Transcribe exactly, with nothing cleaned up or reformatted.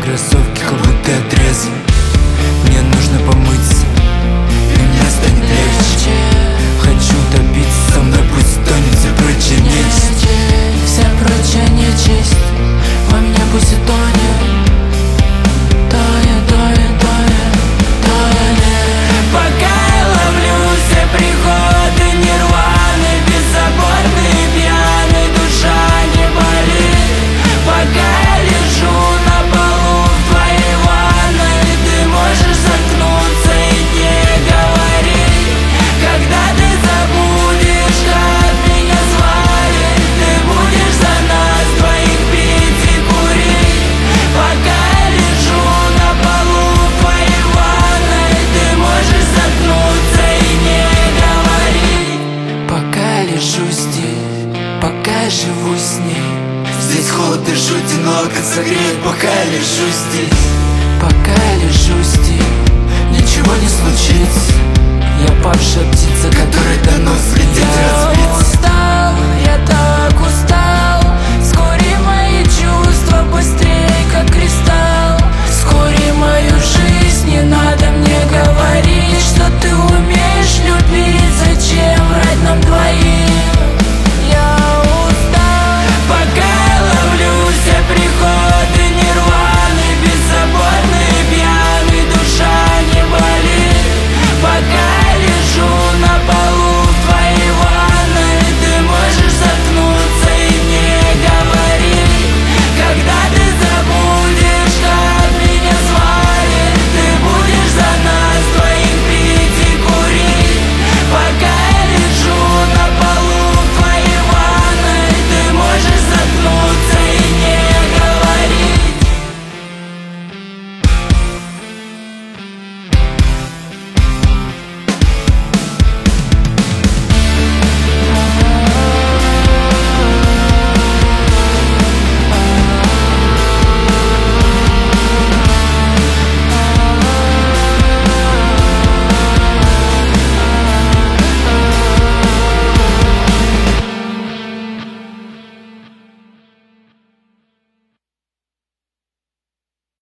кроссовки, как будто отрезан. Мне нужно помыться, и мне станет легче. Хочу топиться, со мной пусть тонет вся прочая нечисть. Вся прочая нечисть во мне пусть и тонет. Тонет, тонет, тонет, тонет. Пока я ловлю все приходы нирваны, беззаботный, пьяный, душа не болит. Пока я лежу на полу в твоей ванной, ты можешь заткнуться и не говорить. Когда ты забудешь, как меня звали, ты будешь за нас двоих пить и курить. Пока я лежу на полу в твоей ванной, ты можешь заткнуться и не говорить. Пока я лежу здесь, пока я живу с ней. Здесь холод и жуть, но как согреет, пока я лежу здесь. Пока я лежу здесь, Ничего не случится. я павшая птица, Который дано взлететь и я разбиться. устал, я так устал. Вскоре мои чувства быстрее, как кристалл.